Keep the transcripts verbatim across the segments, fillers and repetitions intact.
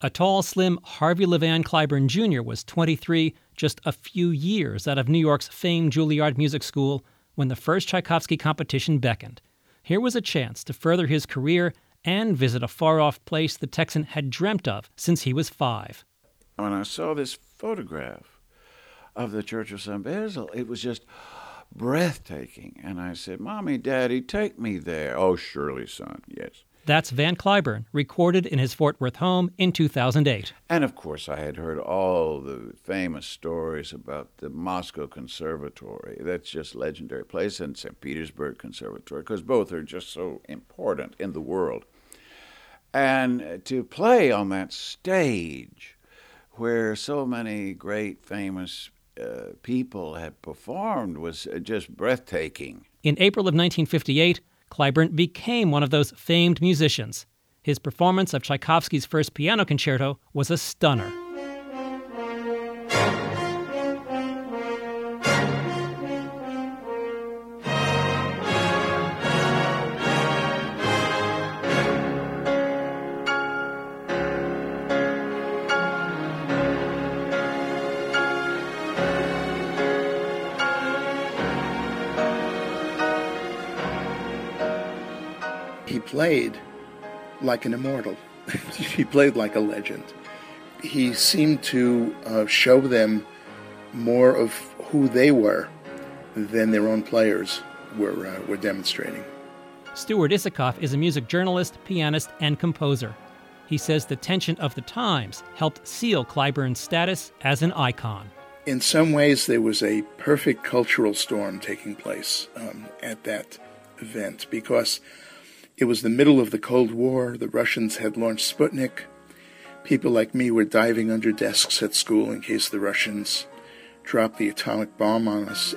A tall, slim Harvey LeVan Clyburn Junior was twenty-three, just a few years out of New York's famed Juilliard Music School when the first Tchaikovsky competition beckoned. Here was a chance to further his career and visit a far-off place the Texan had dreamt of since he was five. When I saw this photograph of the Church of Saint Basil, it was just breathtaking. And I said, Mommy, Daddy, take me there. Oh, surely, son, yes. That's Van Cliburn, recorded in his Fort Worth home in two thousand eight. And, of course, I had heard all the famous stories about the Moscow Conservatory. That's just a legendary place, and Saint Petersburg Conservatory, because both are just so important in the world. And to play on that stage where so many great, famous uh, people had performed was just breathtaking. In April of nineteen fifty-eight, Cliburn became one of those famed musicians. His performance of Tchaikovsky's first piano concerto was a stunner. He played like an immortal. He played like a legend. He seemed to uh, show them more of who they were than their own players were uh, were demonstrating. Stuart Isikoff is a music journalist, pianist, and composer. He says the tension of the times helped seal Clyburn's status as an icon. In some ways, there was a perfect cultural storm taking place um, at that event because it was the middle of the Cold War. The Russians had launched Sputnik. People like me were diving under desks at school in case the Russians dropped the atomic bomb on us.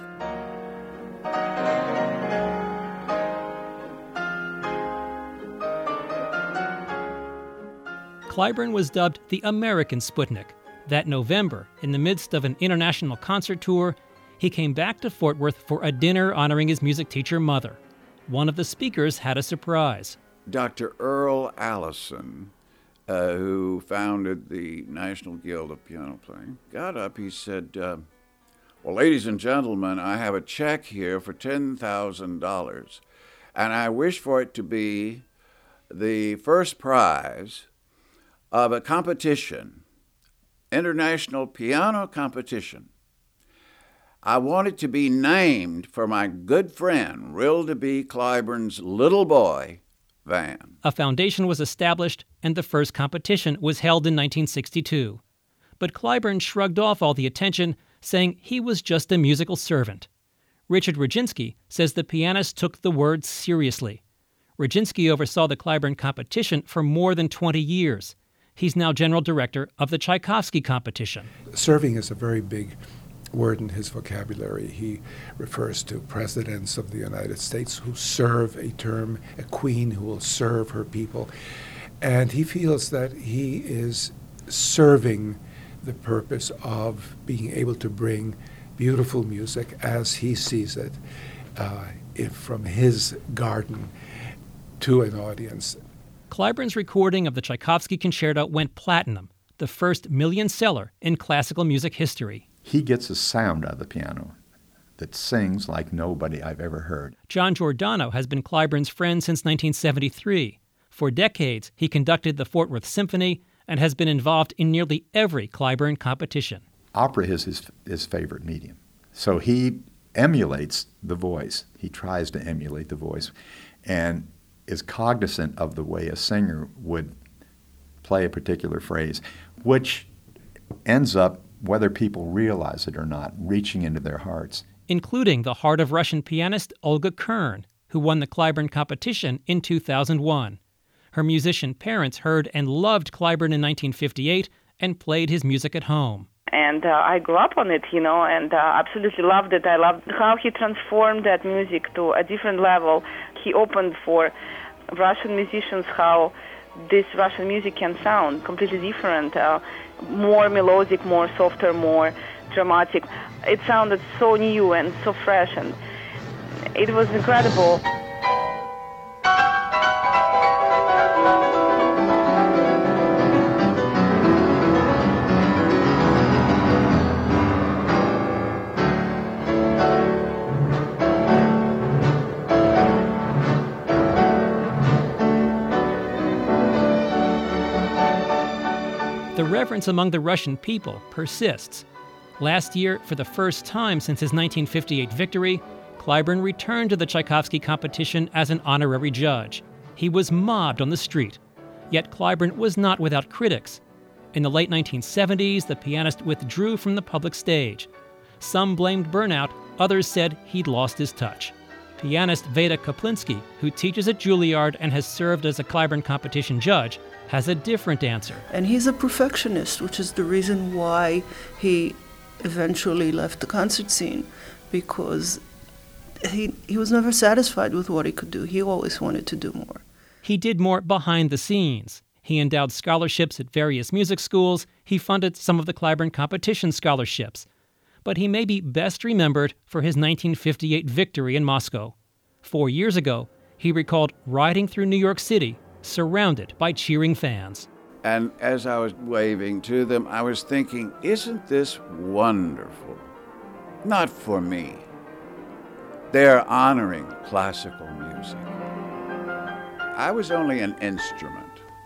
Clyburn was dubbed the American Sputnik. That November, in the midst of an international concert tour, he came back to Fort Worth for a dinner honoring his music teacher mother. One of the speakers had a surprise. Doctor Earl Allison, uh, who founded the National Guild of Piano Playing, got up. He said, uh, well, ladies and gentlemen, I have a check here for ten thousand dollars, and I wish for it to be the first prize of a competition, international piano competition. I want it to be named for my good friend, Rilda B. Clyburn's little boy, Van. A foundation was established, and the first competition was held in nineteen sixty-two. But Clyburn shrugged off all the attention, saying he was just a musical servant. Richard Roginski says the pianist took the word seriously. Roginski oversaw the Clyburn competition for more than twenty years. He's now general director of the Tchaikovsky competition. Serving is a very big word in his vocabulary. He refers to presidents of the United States who serve a term, a queen who will serve her people. And he feels that he is serving the purpose of being able to bring beautiful music as he sees it uh, if from his garden to an audience. Clyburn's recording of the Tchaikovsky concerto went platinum, the first million seller in classical music history. He gets a sound out of the piano that sings like nobody I've ever heard. John Giordano has been Clyburn's friend since nineteen seventy-three. For decades, he conducted the Fort Worth Symphony and has been involved in nearly every Clyburn competition. Opera is his, his favorite medium. So he emulates the voice. He tries to emulate the voice and is cognizant of the way a singer would play a particular phrase, which ends up, whether people realize it or not, reaching into their hearts. Including the heart of Russian pianist Olga Kern, who won the Clyburn competition in two thousand one. Her musician parents heard and loved Clyburn in nineteen fifty-eight and played his music at home. And uh, I grew up on it, you know, and uh, absolutely loved it. I loved how he transformed that music to a different level. He opened for Russian musicians how this Russian music can sound completely different, uh, more melodic, more softer, more dramatic. It sounded so new and so fresh, and it was incredible. The reverence among the Russian people persists. Last year, for the first time since his nineteen fifty-eight victory, Clyburn returned to the Tchaikovsky competition as an honorary judge. He was mobbed on the street. Yet Clyburn was not without critics. In the late nineteen seventies, the pianist withdrew from the public stage. Some blamed burnout, others said he'd lost his touch. Pianist Veda Kaplinsky, who teaches at Juilliard and has served as a Clyburn competition judge, has a different answer. And he's a perfectionist, which is the reason why he eventually left the concert scene, because he he was never satisfied with what he could do. He always wanted to do more. He did more behind the scenes. He endowed scholarships at various music schools. He funded some of the Clyburn competition scholarships. But he may be best remembered for his nineteen fifty-eight victory in Moscow. Four years ago, he recalled riding through New York City, surrounded by cheering fans. And as I was waving to them, I was thinking, isn't this wonderful? Not for me. They're honoring classical music. I was only an instrument.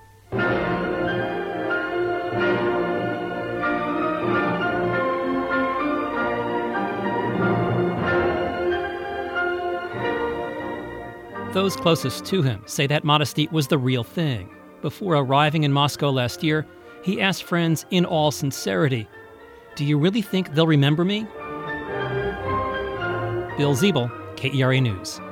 Those closest to him say that modesty was the real thing. Before arriving in Moscow last year, he asked friends in all sincerity, "Do you really think they'll remember me?" Bill Ziebel, K E R A News.